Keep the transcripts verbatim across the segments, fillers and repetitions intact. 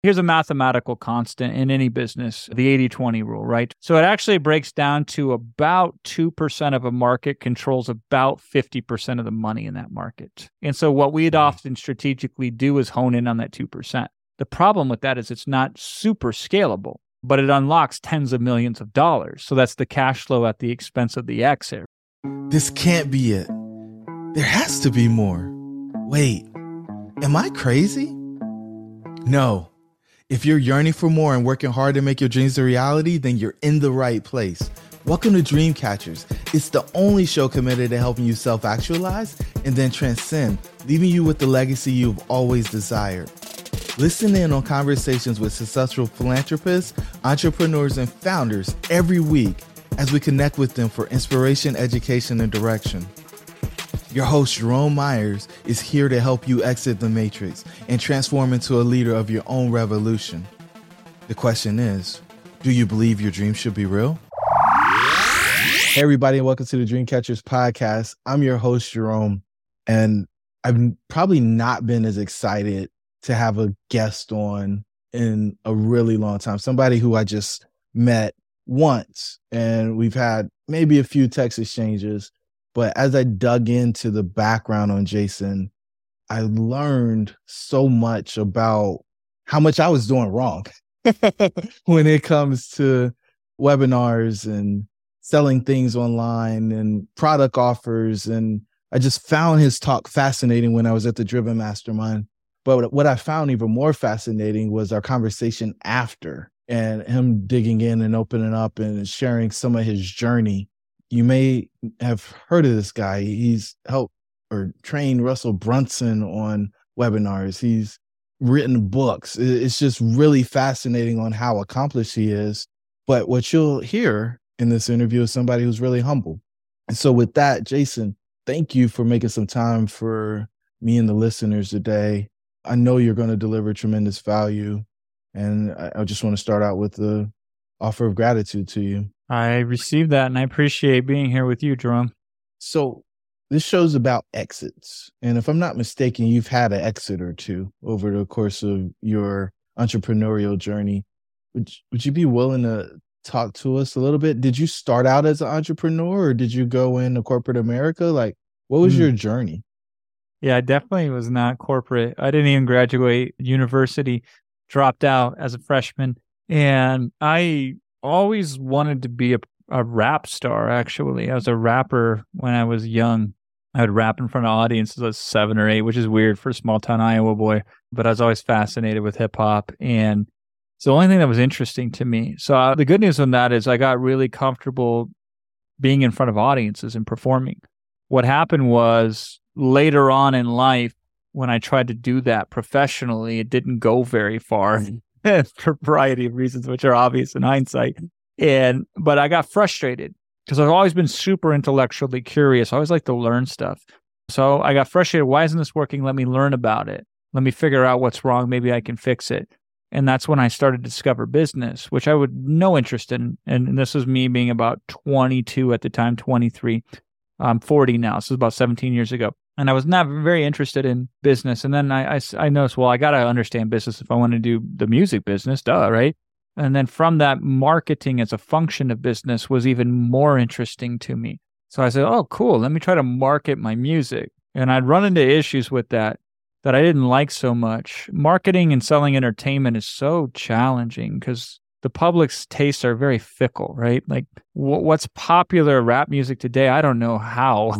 Here's a mathematical constant in any business, the eighty twenty rule, right? So it actually breaks down to about two percent of a market controls about fifty percent of the money in that market. And so what we'd often strategically do is hone in on that two percent. The problem with that is it's not super scalable, but it unlocks tens of millions of dollars. So that's the cash flow at the expense of the exit. This can't be it. There has to be more. Wait, am I crazy? No. If you're yearning for more and working hard to make your dreams a reality, then you're in the right place. Welcome to Dreamcatchers. It's the only show committed to helping you self-actualize and then transcend, leaving you with the legacy you've always desired. Listen in on conversations with successful philanthropists, entrepreneurs, and founders every week as we connect with them for inspiration, education, and direction. Your host, Jerome Myers, is here to help you exit the matrix and transform into a leader of your own revolution. The question is, do you believe your dreams should be real? Hey, everybody, and welcome to the Dreamcatchers podcast. I'm your host, Jerome, and I've probably not been as excited to have a guest on in a really long time. Somebody who I just met once, and we've had maybe a few text exchanges. But as I dug into the background on Jason, I learned so much about how much I was doing wrong when it comes to webinars and selling things online and product offers. And I just found his talk fascinating when I was at the Driven Mastermind. But what I found even more fascinating was our conversation after and him digging in and opening up and sharing some of his journey. You may have heard of this guy. He's helped or trained Russell Brunson on webinars. He's written books. It's just really fascinating on how accomplished he is. But what you'll hear in this interview is somebody who's really humble. And so with that, Jason, thank you for making some time for me and the listeners today. I know you're going to deliver tremendous value. And I, I just want to start out with the offer of gratitude to you. I received that, and I appreciate being here with you, Jerome. So this show's about exits. And if I'm not mistaken, you've had an exit or two over the course of your entrepreneurial journey. Would, would you be willing to talk to us a little bit? Did you start out as an entrepreneur, or did you go into corporate America? Like, what was mm. your journey? Yeah, I definitely was not corporate. I didn't even graduate university, dropped out as a freshman. And I always wanted to be a, a rap star, actually. I was a rapper when I was young. I would rap in front of audiences at seven or eight, which is weird for a small town Iowa boy. But I was always fascinated with hip hop. And it's the only thing that was interesting to me. So uh, the good news on that is I got really comfortable being in front of audiences and performing. What happened was later on in life, when I tried to do that professionally, it didn't go very far. For a variety of reasons, which are obvious in hindsight. And but I got frustrated because I've always been super intellectually curious. I always like to learn stuff. So I got frustrated. Why isn't this working? Let me learn about it. Let me figure out what's wrong. Maybe I can fix it. And that's when I started to discover business, which I would no interest in. And this was me being about twenty-two at the time, twenty-three. I'm forty now. So this was about seventeen years ago. And I was not very interested in business. And then I, I, I noticed, well, I got to understand business if I want to do the music business, duh, right? And then from that, marketing as a function of business was even more interesting to me. So I said, oh, cool, let me try to market my music. And I'd run into issues with that that I didn't like so much. Marketing and selling entertainment is so challenging because the public's tastes are very fickle, right? Like w- what's popular rap music today, I don't know how.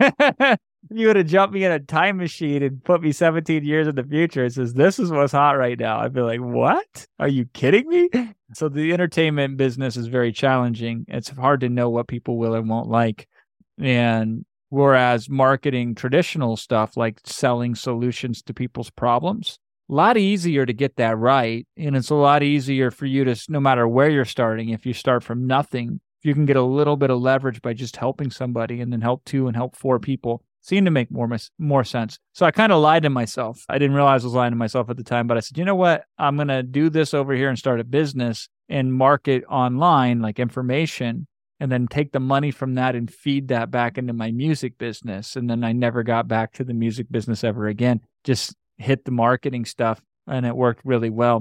If you would have jumped me in a time machine and put me seventeen years in the future, it says, this is what's hot right now. I'd be like, what? Are you kidding me? So the entertainment business is very challenging. It's hard to know what people will and won't like. And whereas marketing traditional stuff like selling solutions to people's problems, a lot easier to get that right. And it's a lot easier for you to, no matter where you're starting, if you start from nothing, you can get a little bit of leverage by just helping somebody and then help two and help four people. Seemed to make more more sense. So I kind of lied to myself. I didn't realize I was lying to myself at the time, but I said, you know what? I'm going to do this over here and start a business and market online, like information, and then take the money from that and feed that back into my music business. And then I never got back to the music business ever again. Just hit the marketing stuff, and it worked really well.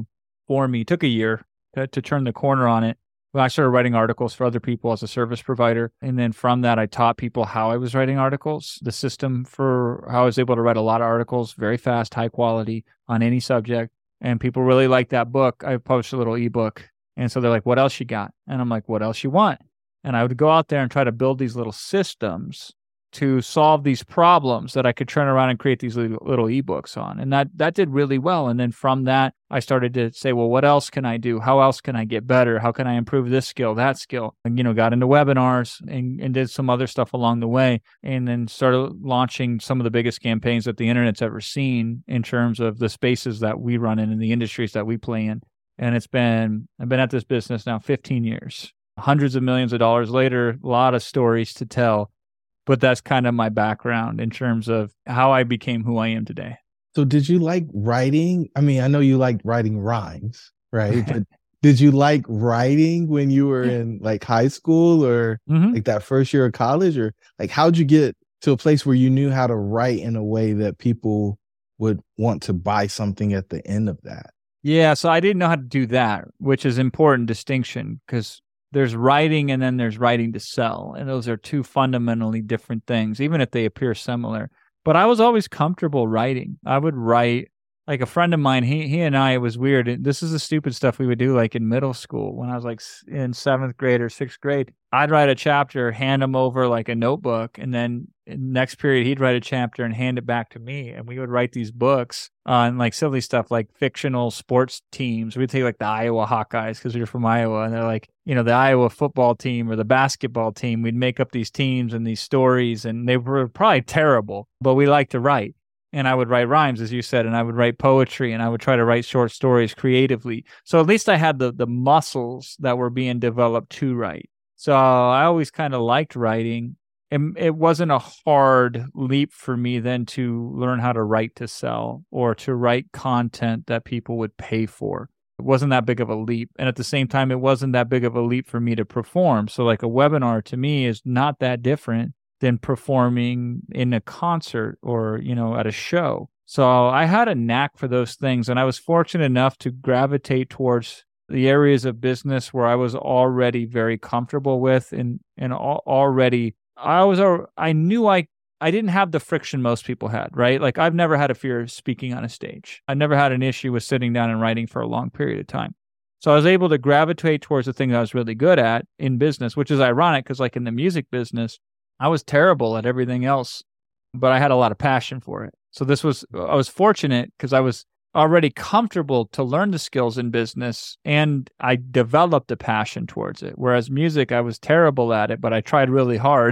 for me. It took a year to, to turn the corner on it. Well, I started writing articles for other people as a service provider. And then from that, I taught people how I was writing articles, the system for how I was able to write a lot of articles, very fast, high quality on any subject. And people really liked that book. I published a little ebook. And so they're like, what else you got? And I'm like, what else you want? And I would go out there and try to build these little systems to solve these problems that I could turn around and create these little, little ebooks on. And that that did really well. And then from that, I started to say, well, what else can I do? How else can I get better? How can I improve this skill, that skill? And, you know, got into webinars and, and did some other stuff along the way. And then started launching some of the biggest campaigns that the internet's ever seen in terms of the spaces that we run in and the industries that we play in. And it's been, I've been at this business now fifteen years, hundreds of millions of dollars later, a lot of stories to tell. But that's kind of my background in terms of how I became who I am today. So did you like writing? I mean, I know you liked writing rhymes, right? But did you like writing when you were in like high school or mm-hmm. like that first year of college? Or like, how'd you get to a place where you knew how to write in a way that people would want to buy something at the end of that? Yeah, so I didn't know how to do that, which is an important distinction because there's writing and then there's writing to sell. And those are two fundamentally different things, even if they appear similar. But I was always comfortable writing. I would write, like a friend of mine, he he and I, it was weird. This is the stupid stuff we would do like in middle school when I was like in seventh grade or sixth grade. I'd write a chapter, hand him over like a notebook, and then next period he'd write a chapter and hand it back to me. And we would write these books on like silly stuff like fictional sports teams. We'd take like the Iowa Hawkeyes because we were from Iowa, and they're like, you know, the Iowa football team or the basketball team. We'd make up these teams and these stories, and they were probably terrible, but we liked to write. And I would write rhymes, as you said, and I would write poetry, and I would try to write short stories creatively. So at least I had the the muscles that were being developed to write. So I always kind of liked writing. And it wasn't a hard leap for me then to learn how to write to sell or to write content that people would pay for. It wasn't that big of a leap. And at the same time, it wasn't that big of a leap for me to perform. So like a webinar to me is not that different than performing in a concert or, you know, at a show. So I had a knack for those things. And I was fortunate enough to gravitate towards the areas of business where I was already very comfortable with and, and already, I was, I knew I, I didn't have the friction most people had, right? Like I've never had a fear of speaking on a stage. I never had an issue with sitting down and writing for a long period of time. So I was able to gravitate towards the thing that I was really good at in business, which is ironic because like in the music business, I was terrible at everything else, but I had a lot of passion for it. So this was, I was fortunate because I was already comfortable to learn the skills in business and I developed a passion towards it. Whereas music, I was terrible at it, but I tried really hard.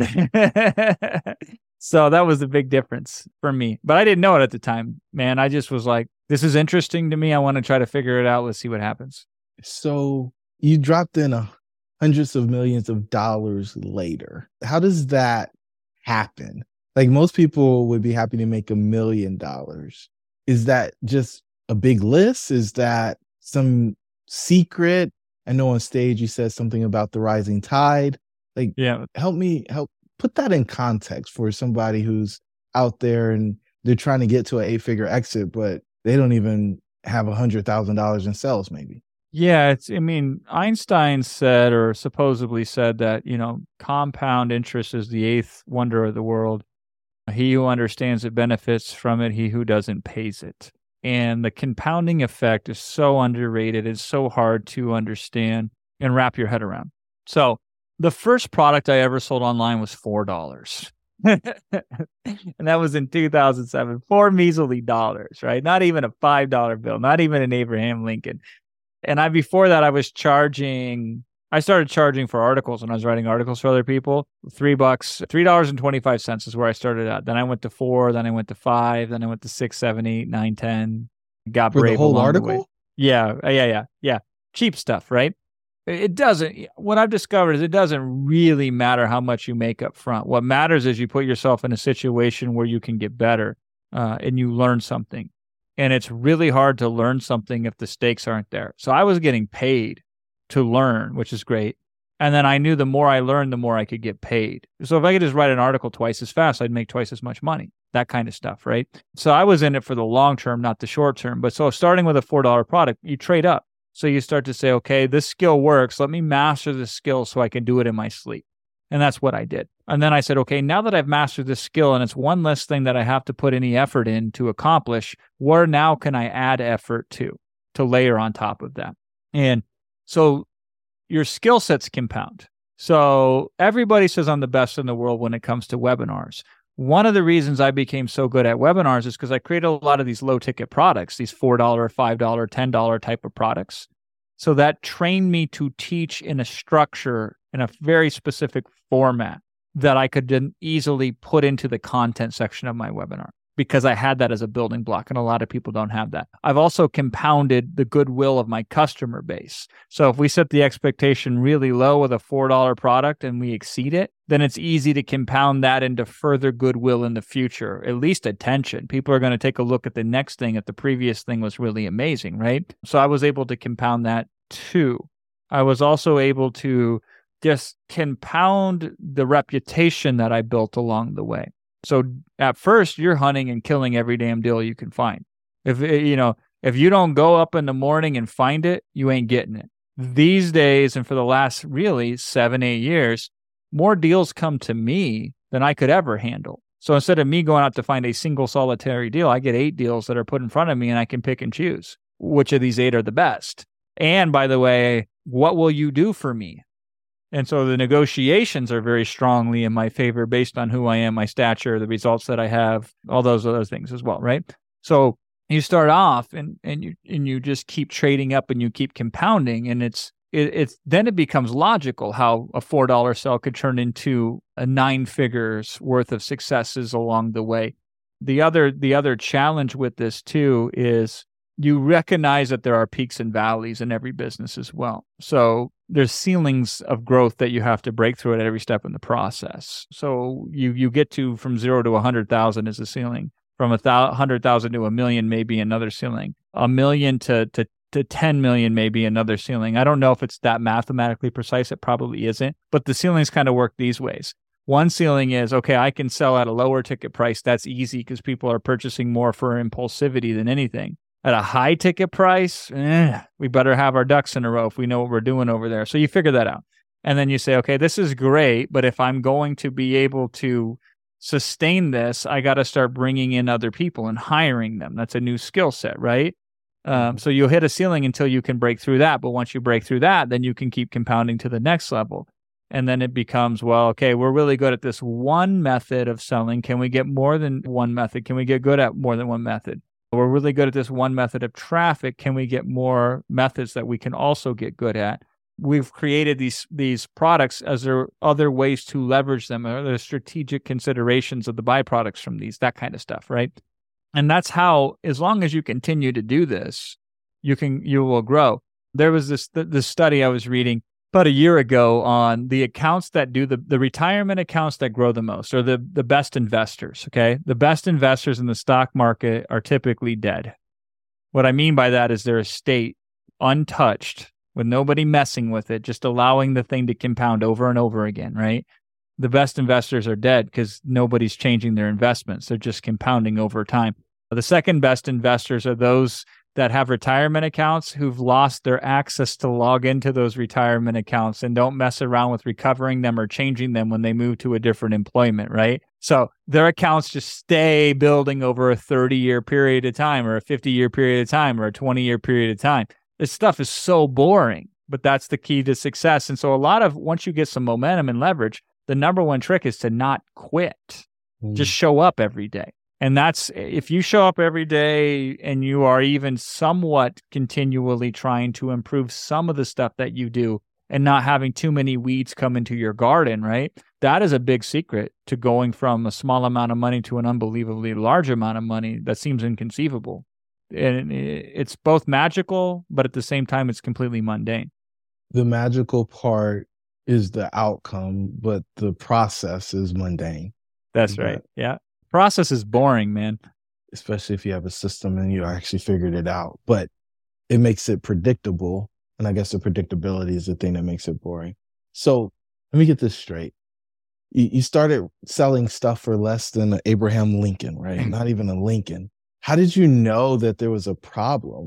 So that was the big difference for me. But I didn't know it at the time, man. I just was like, this is interesting to me. I want to try to figure it out. Let's see what happens. So you dropped in a hundreds of millions of dollars later. How does that happen? Like most people would be happy to make a million dollars. Is that just a big list? Is that some secret? I know on stage you said something about the rising tide. Like, yeah, help me help put that in context for somebody who's out there and they're trying to get to an eight-figure exit, but they don't even have a hundred thousand dollars in sales, maybe. Yeah, it's, I mean, Einstein said or supposedly said that, you know, compound interest is the eighth wonder of the world. He who understands it benefits from it. He who doesn't pays it. And the compounding effect is so underrated. It's so hard to understand and wrap your head around. So the first product I ever sold online was four dollars. And that was in two thousand seven, four measly dollars, right? Not even a five dollar bill, not even an Abraham Lincoln. And I, before that, I was charging, I started charging for articles when I was writing articles for other people. Three bucks, three dollars and twenty-five cents is where I started at. Then I went to four, then I went to five, then I went to six, seven, eight, nine, ten. Got for brave the whole along article? the way. Yeah, yeah, yeah, yeah. Cheap stuff, right? It doesn't, what I've discovered is it doesn't really matter how much you make up front. What matters is you put yourself in a situation where you can get better uh, and you learn something. And it's really hard to learn something if the stakes aren't there. So I was getting paid to learn, which is great. And then I knew the more I learned, the more I could get paid. So if I could just write an article twice as fast, I'd make twice as much money, that kind of stuff, right? So I was in it for the long term, not the short term. But so starting with a four dollar product, you trade up. So you start to say, okay, this skill works. Let me master this skill so I can do it in my sleep. And that's what I did. And then I said, okay, now that I've mastered this skill and it's one less thing that I have to put any effort in to accomplish, where now can I add effort to, to layer on top of that? And so your skill sets compound. So everybody says I'm the best in the world when it comes to webinars. One of the reasons I became so good at webinars is because I created a lot of these low ticket products, these four dollars, five dollars, ten dollars type of products. So that trained me to teach in a structure, in a very specific format that I could then easily put into the content section of my webinar, because I had that as a building block, and a lot of people don't have that. I've also compounded the goodwill of my customer base. So if we set the expectation really low with a four dollars product and we exceed it, then it's easy to compound that into further goodwill in the future, at least attention. People are going to take a look at the next thing if the previous thing was really amazing, right? So I was able to compound that too. I was also able to just compound the reputation that I built along the way. So at first, you're hunting and killing every damn deal you can find. If you know, if you don't go up in the morning and find it, you ain't getting it. These days, and for the last really seven, eight years, more deals come to me than I could ever handle. So instead of me going out to find a single solitary deal, I get eight deals that are put in front of me, and I can pick and choose which of these eight are the best. And by the way, what will you do for me? And so the negotiations are very strongly in my favor based on who I am, my stature, the results that I have, all those other things as well, right? So you start off and and you and you just keep trading up and you keep compounding, and it's it, it's then it becomes logical how a four dollars sell could turn into a nine figures worth of successes along the way. The other the other challenge with this too is you recognize that there are peaks and valleys in every business as well. So there's ceilings of growth that you have to break through at every step in the process. So you you get to from zero to one hundred thousand is a ceiling. From a one hundred thousand to a million may be another ceiling. A million to, to, to ten million may be another ceiling. I don't know if it's that mathematically precise. It probably isn't. But the ceilings kind of work these ways. One ceiling is, okay, I can sell at a lower ticket price. That's easy because people are purchasing more for impulsivity than anything. At a high ticket price, eh, we better have our ducks in a row if we know what we're doing over there. So you figure that out. And then you say, okay, this is great, but if I'm going to be able to sustain this, I got to start bringing in other people and hiring them. That's a new skill set, right? Um, so you'll hit a ceiling until you can break through that. But once you break through that, then you can keep compounding to the next level. And then it becomes, well, okay, we're really good at this one method of selling. Can we get more than one method? Can we get good at more than one method? We're really good at this one method of traffic. Can we get more methods that we can also get good at? We've created these these products as there are other ways to leverage them, or the strategic considerations of the byproducts from these, that kind of stuff, right? And that's how, as long as you continue to do this, you can you will grow. There was this this study I was reading about a year ago on the accounts that do the, the retirement accounts that grow the most, or the, the best investors, okay? The best investors in the stock market are typically dead. What I mean by that is their estate untouched, with nobody messing with it, just allowing the thing to compound over and over again, right? The best investors are dead because nobody's changing their investments. They're just compounding over time. The second best investors are those that have retirement accounts who've lost their access to log into those retirement accounts and don't mess around with recovering them or changing them when they move to a different employment, right? So their accounts just stay building over a thirty-year period of time, or a fifty-year period of time, or a twenty-year period of time. This stuff is so boring, but that's the key to success. And so a lot of, once you get some momentum and leverage, the number one trick is to not quit. Mm. Just show up every day. And that's, if you show up every day and you are even somewhat continually trying to improve some of the stuff that you do and not having too many weeds come into your garden, right? That is a big secret to going from a small amount of money to an unbelievably large amount of money that seems inconceivable. And it's both magical, but at the same time, it's completely mundane. The magical part is the outcome, but the process is mundane. That's right. Yeah. Process is boring, man. Especially if you have a system and you actually figured it out, but it makes it predictable. And I guess the predictability is the thing that makes it boring. So let me get this straight. You, you started selling stuff for less than an Abraham Lincoln, right? Not even a Lincoln. How did you know that there was a problem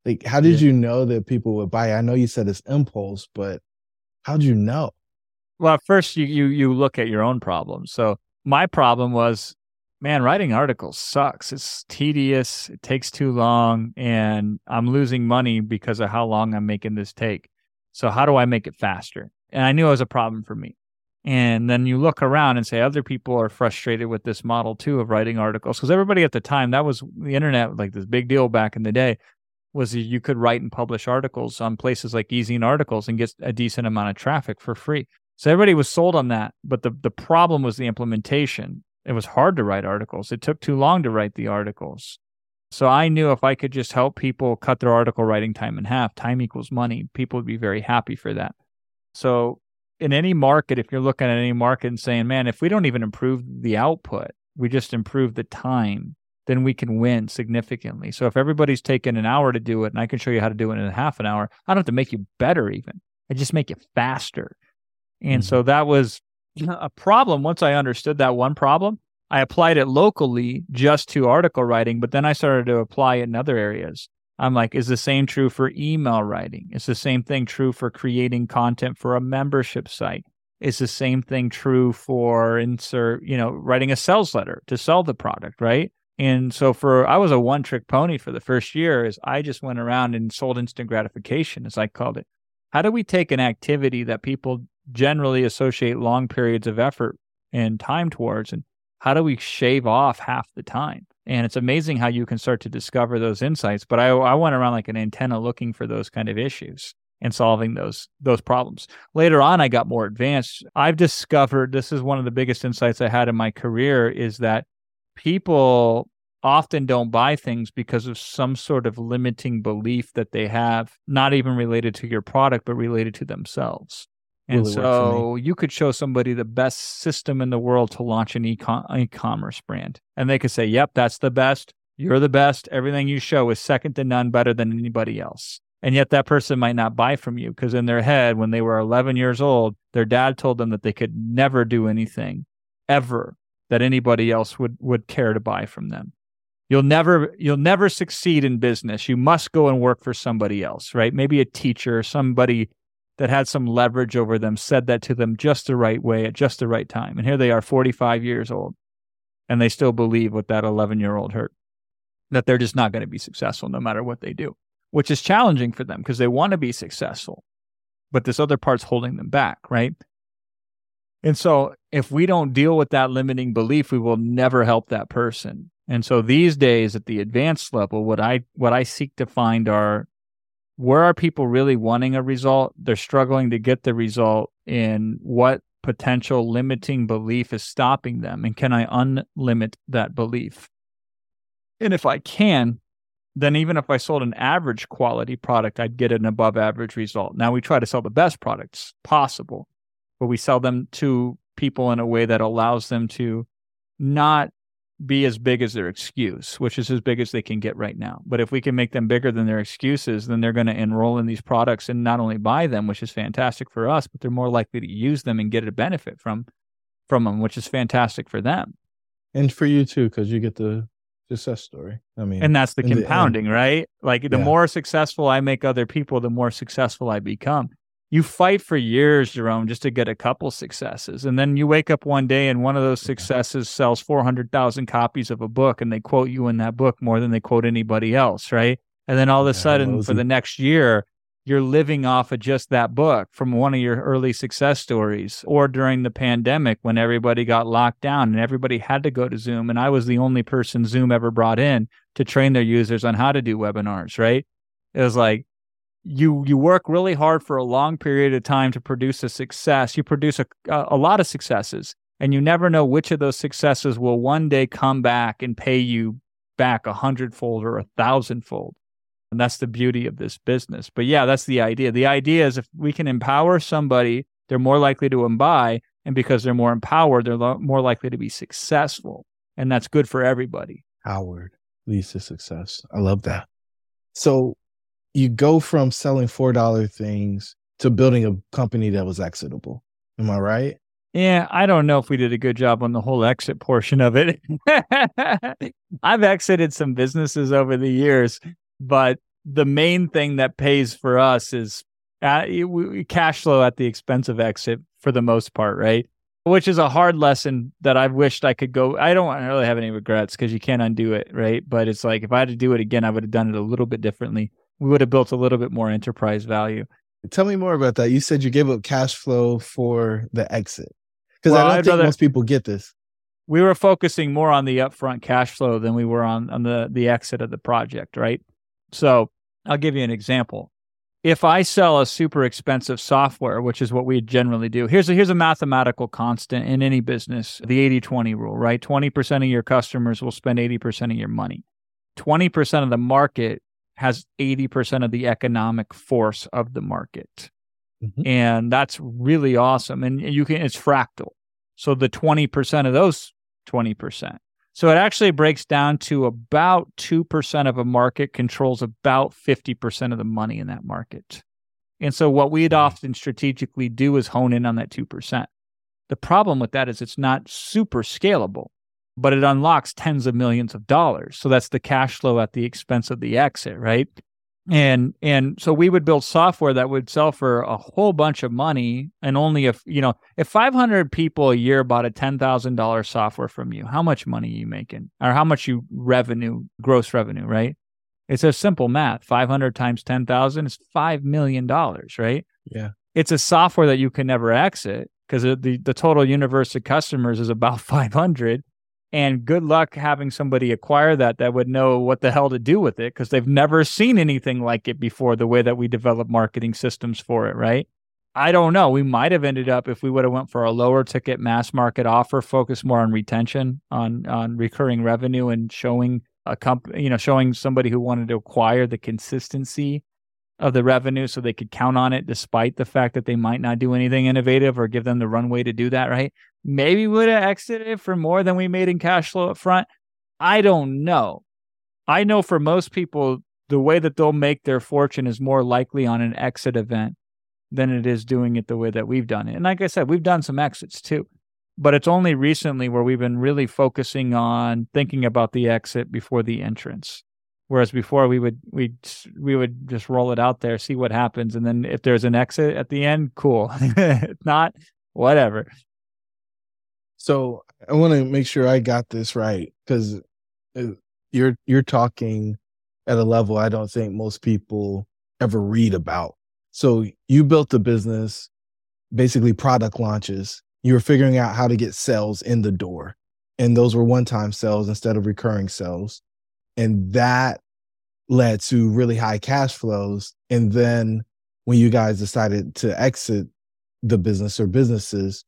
Like, how did Yeah. you know that people would buy? I know you said it's impulse, but how'd you know? Well, first you you you look at your own problems. So my problem was, man, writing articles sucks. It's tedious. It takes too long, and I'm losing money because of how long I'm making this take. So how do I make it faster? And I knew it was a problem for me. And then you look around and say other people are frustrated with this model too of writing articles, because everybody at the time, that was the internet, like this big deal back in the day, was you could write and publish articles on places like Ezine Articles and get a decent amount of traffic for free. So everybody was sold on that, but the, the problem was the implementation. It was hard to write articles. It took too long to write the articles. So I knew if I could just help people cut their article writing time in half, time equals money, people would be very happy for that. So in any market, if you're looking at any market and saying, man, if we don't even improve the output, we just improve the time, then we can win significantly. So if everybody's taking an hour to do it and I can show you how to do it in a half an hour, I don't have to make you better even. I just make it faster. And mm-hmm. so that was a problem. Once I understood that one problem, I applied it locally just to article writing, but then I started to apply it in other areas. I'm like, is the same true for email writing? Is the same thing true for creating content for a membership site? Is the same thing true for insert, you know, writing a sales letter to sell the product, right? And so for, I was a one-trick pony for the first year. Is I just went around and sold instant gratification, as I called it. How do we take an activity that people generally associate long periods of effort and time towards, and how do we shave off half the time? And it's amazing how you can start to discover those insights. But I, I went around like an antenna looking for those kind of issues and solving those those problems. Later on, I got more advanced. I've discovered, this is one of the biggest insights I had in my career, is that people often don't buy things because of some sort of limiting belief that they have, not even related to your product, but related to themselves. And really so you could show somebody the best system in the world to launch an e-com- e-commerce brand. And they could say, yep, that's the best. You're the best. Everything you show is second to none, better than anybody else. And yet that person might not buy from you because in their head, when they were eleven years old, their dad told them that they could never do anything ever that anybody else would, would care to buy from them. You'll never, you'll never succeed in business. You must go and work for somebody else, right? Maybe a teacher, somebody that had some leverage over them, said that to them just the right way at just the right time. And here they are, forty-five years old, and they still believe what that eleven-year-old heard, that they're just not going to be successful no matter what they do, which is challenging for them because they want to be successful, but this other part's holding them back, right? And so if we don't deal with that limiting belief, we will never help that person. And so these days at the advanced level, what I what I seek to find are, where are people really wanting a result? They're struggling to get the result, in what potential limiting belief is stopping them, and can I unlimit that belief? And if I can, then even if I sold an average quality product, I'd get an above average result. Now we try to sell the best products possible, but we sell them to people in a way that allows them to not be as big as their excuse, which is as big as they can get right now. But if we can make them bigger than their excuses, then they're going to enroll in these products and not only buy them, which is fantastic for us, but they're more likely to use them and get a benefit from, from them, which is fantastic for them. And for you too, because you get the success story. I mean, and that's the compounding, the right? Like the yeah. more successful I make other people, the more successful I become. You fight for years, Jerome, just to get a couple successes. And then you wake up one day and one of those successes sells four hundred thousand copies of a book, and they quote you in that book more than they quote anybody else, right? And then all of a sudden, for the next year, you're living off of just that book from one of your early success stories. Or during the pandemic when everybody got locked down and everybody had to go to Zoom, and I was the only person Zoom ever brought in to train their users on how to do webinars, right? It was like, You you work really hard for a long period of time to produce a success. You produce a, a lot of successes, and you never know which of those successes will one day come back and pay you back a hundredfold or a thousandfold. And that's the beauty of this business. But yeah, that's the idea. The idea is if we can empower somebody, they're more likely to buy, and because they're more empowered, they're lo- more likely to be successful. And that's good for everybody. Howard leads to success. I love that. So you go from selling four dollar things to building a company that was exitable. Am I right? Yeah, I don't know if we did a good job on the whole exit portion of it. I've exited some businesses over the years, but the main thing that pays for us is uh, cash flow at the expense of exit for the most part, right? Which is a hard lesson that I've wished I could go. I don't really have any regrets because you can't undo it, right? But it's like if I had to do it again, I would have done it a little bit differently. We would have built a little bit more enterprise value. Tell me more about that. You said you gave up cash flow for the exit. Because Well, I don't I'd think rather- most people get this. We were focusing more on the upfront cash flow than we were on, on the, the exit of the project, right? So I'll give you an example. If I sell a super expensive software, which is what we generally do, here's a, here's a mathematical constant in any business, the eighty twenty rule, right? twenty percent of your customers will spend eighty percent of your money. twenty percent of the market has eighty percent of the economic force of the market. Mhm. And that's really awesome. And you can, it's fractal. So the twenty percent of those twenty percent. So it actually breaks down to about two percent of a market controls about fifty percent of the money in that market. And so what we'd often strategically do is hone in on that two percent. The problem with that is it's not super scalable, but it unlocks tens of millions of dollars. So that's the cash flow at the expense of the exit, right? And and so we would build software that would sell for a whole bunch of money, and only if, you know, if five hundred people a year bought a ten thousand dollars software from you, how much money are you making? Or how much you revenue, gross revenue, right? It's a simple math. five hundred times ten thousand is five million dollars, right? Yeah. It's a software that you can never exit because the, the total universe of customers is about five hundred. And good luck having somebody acquire that that would know what the hell to do with it because they've never seen anything like it before, the way that we develop marketing systems for it, right? I don't know. We might have ended up, if we would have went for a lower ticket mass market offer, focused more on retention, on on recurring revenue, and showing a company, you know, showing somebody who wanted to acquire the consistency of the revenue so they could count on it despite the fact that they might not do anything innovative or give them the runway to do that, right? Maybe we would have exited for more than we made in cash flow up front. I don't know. I know for most people, the way that they'll make their fortune is more likely on an exit event than it is doing it the way that we've done it. And like I said, we've done some exits too, but it's only recently where we've been really focusing on thinking about the exit before the entrance. Whereas before we would we we would just roll it out there, see what happens, and then if there's an exit at the end, cool. If not, whatever. So I want to make sure I got this right, because you're you're talking at a level I don't think most people ever read about. So you built a business, basically product launches. You were figuring out how to get sales in the door, and those were one-time sales instead of recurring sales. And that led to really high cash flows. And then when you guys decided to exit the business or businesses,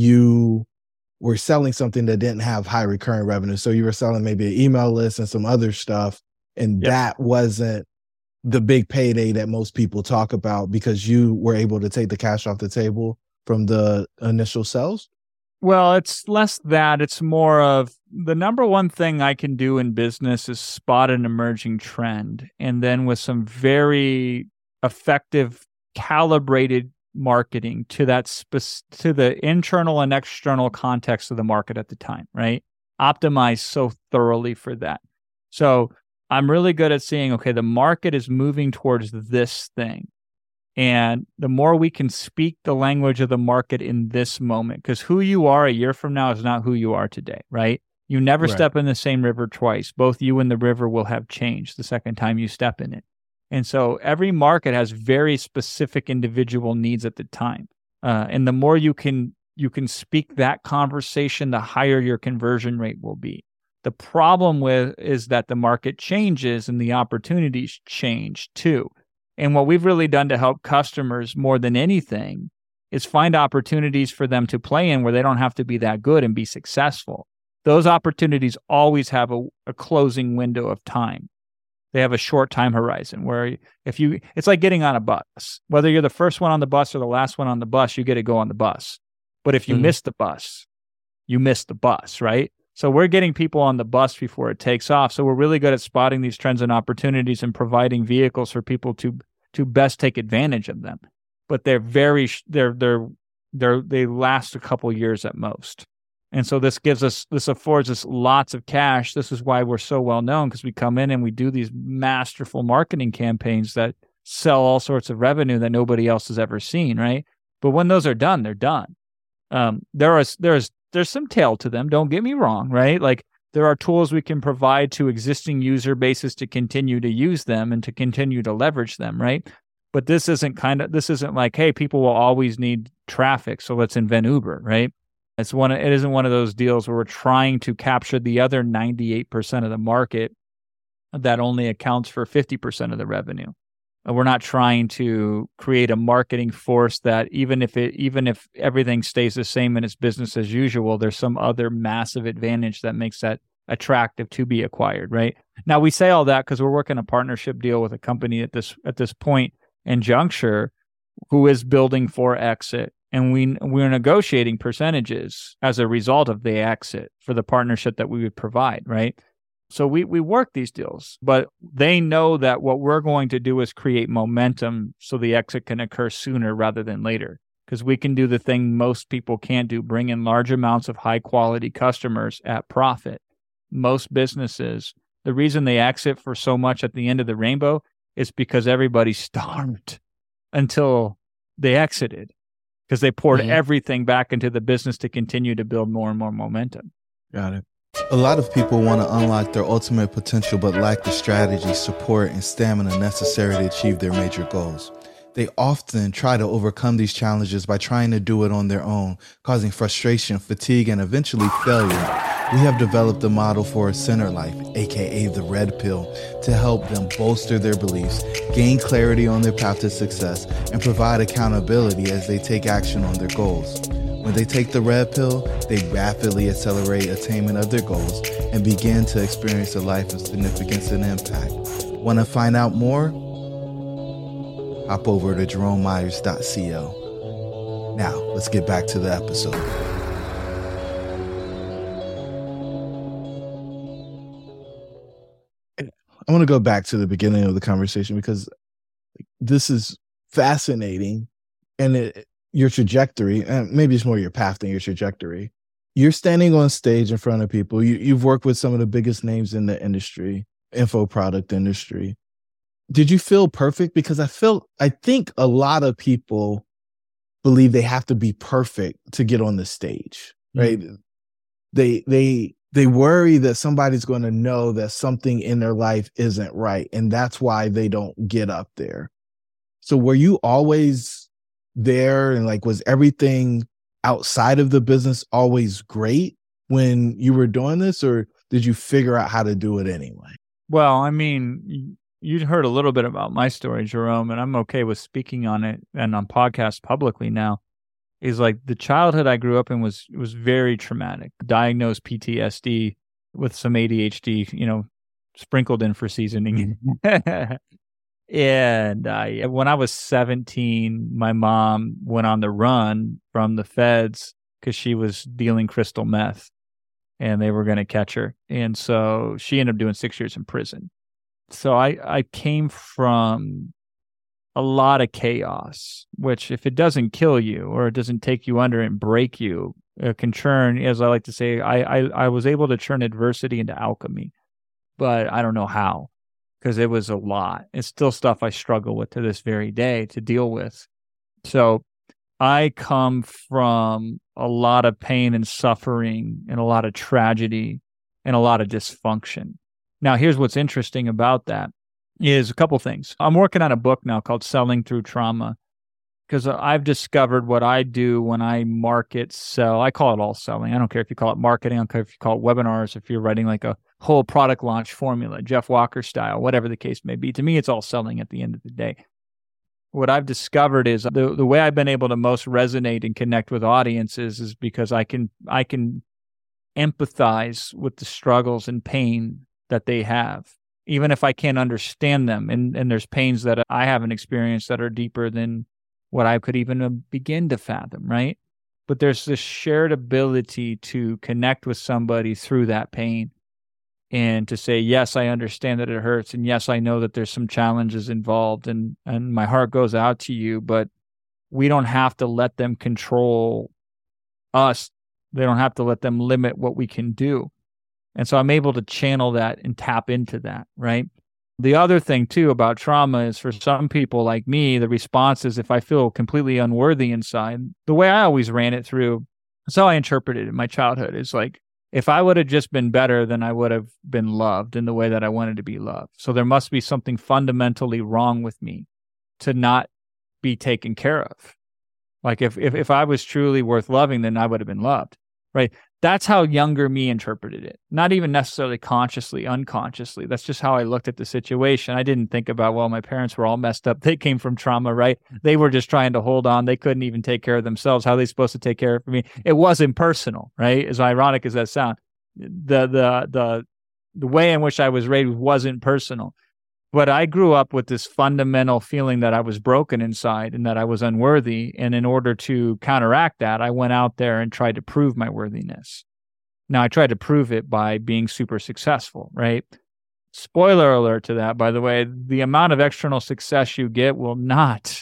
you were selling something that didn't have high recurring revenue. So you were selling maybe an email list and some other stuff. And Yep. that wasn't the big payday that most people talk about because you were able to take the cash off the table from the initial sales. Well, it's less that. It's more of the number one thing I can do in business is spot an emerging trend. And then with some very effective, calibrated marketing to that spec- to the internal and external context of the market at the time, right? Optimize so thoroughly for that. So I'm really good at seeing, okay, the market is moving towards this thing. And the more we can speak the language of the market in this moment, because who you are a year from now is not who you are today, right? You never Right. step in the same river twice. Both you and the river will have changed the second time you step in it. And so every market has very specific individual needs at the time. Uh, and the more you can you can speak that conversation, the higher your conversion rate will be. The problem with is that the market changes and the opportunities change too. And what we've really done to help customers more than anything is find opportunities for them to play in where they don't have to be that good and be successful. Those opportunities always have a, a closing window of time. They have a short time horizon where if you, it's like getting on a bus. Whether you're the first one on the bus or the last one on the bus, you get to go on the bus. But if you Mhm. miss the bus, you miss the bus, right? So we're getting people on the bus before it takes off. So we're really good at spotting these trends and opportunities and providing vehicles for people to to best take advantage of them. But they're very they're they're they're they last a couple years at most. And so this gives us, this affords us lots of cash. This is why we're so well known, because we come in and we do these masterful marketing campaigns that sell all sorts of revenue that nobody else has ever seen, right? But when those are done, they're done. Um, there is there's there's some tail to them. Don't get me wrong, right? Like there are tools we can provide to existing user bases to continue to use them and to continue to leverage them, right? But this isn't kind of this isn't like, hey, people will always need traffic, so let's invent Uber, right? It's one. It isn't one of those deals where we're trying to capture the other ninety-eight percent of the market that only accounts for fifty percent of the revenue. We're not trying to create a marketing force that even if it, even if everything stays the same and it's business as usual, there's some other massive advantage that makes that attractive to be acquired, right? Now we say all that because we're working a partnership deal with a company at this at this point and juncture who is building for exit. And we, we're negotiating percentages as a result of the exit for the partnership that we would provide, right? So we, we work these deals, but they know that what we're going to do is create momentum so the exit can occur sooner rather than later. Because we can do the thing most people can't do, bring in large amounts of high quality customers at profit. Most businesses, the reason they exit for so much at the end of the rainbow is because everybody starved until they exited. Because they poured mm-hmm. everything back into the business to continue to build more and more momentum. Got it. A lot of people want to unlock their ultimate potential but lack the strategy, support, and stamina necessary to achieve their major goals. They often try to overcome these challenges by trying to do it on their own, causing frustration, fatigue, and eventually failure. We have developed a model for a center life, aka the red pill, to help them bolster their beliefs, gain clarity on their path to success, and provide accountability as they take action on their goals. When they take the red pill, they rapidly accelerate attainment of their goals and begin to experience a life of significance and impact. Want to find out more? Hop over to jerome myers dot co. Now, let's get back to the episode. I want to go back to the beginning of the conversation because this is fascinating, and it, your trajectory, and maybe it's more your path than your trajectory. You're standing on stage in front of people. You, you've worked with some of the biggest names in the industry, info product industry. Did you feel perfect? Because I feel, I think a lot of people believe they have to be perfect to get on the stage, right? Mm-hmm. They, they, They worry that somebody's going to know that something in their life isn't right, and that's why they don't get up there. So were you always there, and like, was everything outside of the business always great when you were doing this, or did you figure out how to do it anyway? Well, I mean, you'd heard a little bit about my story, Jerome, and I'm okay with speaking on it and on podcasts publicly now. Is like the childhood I grew up in was was very traumatic. Diagnosed P T S D with some A D H D, you know, sprinkled in for seasoning. And I, when I was seventeen, my mom went on the run from the feds because she was dealing crystal meth, and they were going to catch her. And so she ended up doing six years in prison. So I I came from a lot of chaos, which if it doesn't kill you or it doesn't take you under and break you, it can churn, as I like to say, I, I, I was able to turn adversity into alchemy, but I don't know how, because it was a lot. It's still stuff I struggle with to this very day to deal with. So I come from a lot of pain and suffering and a lot of tragedy and a lot of dysfunction. Now, here's what's interesting about that. Is a couple things. I'm working on a book now called Selling Through Trauma, because I've discovered what I do when I market, sell. I call it all selling. I don't care if you call it marketing. I don't care if you call it webinars, if you're writing like a whole product launch formula, Jeff Walker style, whatever the case may be. To me, it's all selling at the end of the day. What I've discovered is the, the way I've been able to most resonate and connect with audiences is because I can I can empathize with the struggles and pain that they have, even if I can't understand them. And, and there's pains that I haven't experienced that are deeper than what I could even begin to fathom, right? But there's this shared ability to connect with somebody through that pain and to say, yes, I understand that it hurts. And yes, I know that there's some challenges involved, and, and my heart goes out to you, but we don't have to let them control us They don't have to let them limit what we can do. And so I'm able to channel that and tap into that, right? The other thing too about trauma is for some people like me, the response is if I feel completely unworthy inside, the way I always ran it through, that's how I interpreted it in my childhood. Is like, if I would have just been better, then I would have been loved in the way that I wanted to be loved. So there must be something fundamentally wrong with me to not be taken care of. Like if, if, if I was truly worth loving, then I would have been loved, right? That's how younger me interpreted it. Not even necessarily consciously, unconsciously. That's just how I looked at the situation. I didn't think about, well, my parents were all messed up. They came from trauma, right? They were just trying to hold on. They couldn't even take care of themselves. How are they supposed to take care of me? It wasn't personal, right? As ironic as that sounds. The, the, the, the way in which I was raised wasn't personal. But I grew up with this fundamental feeling that I was broken inside and that I was unworthy. And in order to counteract that, I went out there and tried to prove my worthiness. Now, I tried to prove it by being super successful, right? Spoiler alert to that, by the way, the amount of external success you get will not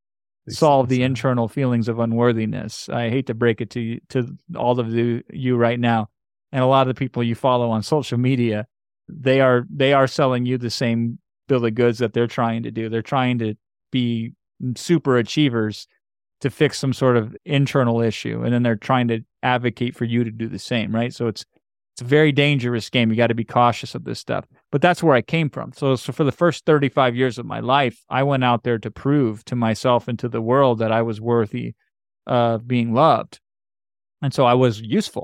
solve the internal feelings of unworthiness. I hate to break it to you, to all of you, you right now. And a lot of the people you follow on social media, they are they are selling you the same bill of goods that they're trying to do. They're trying to be super achievers to fix some sort of internal issue, and then they're trying to advocate for you to do the same, right? So it's it's a very dangerous game. You got to be cautious of this stuff. But that's where I came from. So, so for the first thirty-five years of my life, I went out there to prove to myself and to the world that I was worthy of being loved. And so I was useful.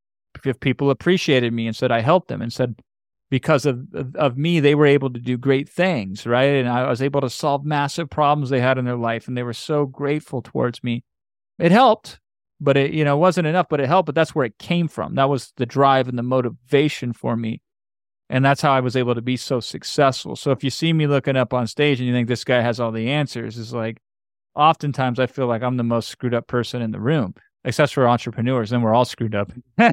If people appreciated me and said I helped them and said, because of, of of me, they were able to do great things, right? And I was able to solve massive problems they had in their life, and they were so grateful towards me. It helped, but it, you know, wasn't enough, but it helped. But that's where it came from. That was the drive and the motivation for me. And that's how I was able to be so successful. So if you see me looking up on stage and you think this guy has all the answers, it's like, oftentimes I feel like I'm the most screwed up person in the room, except for entrepreneurs, and we're all screwed up.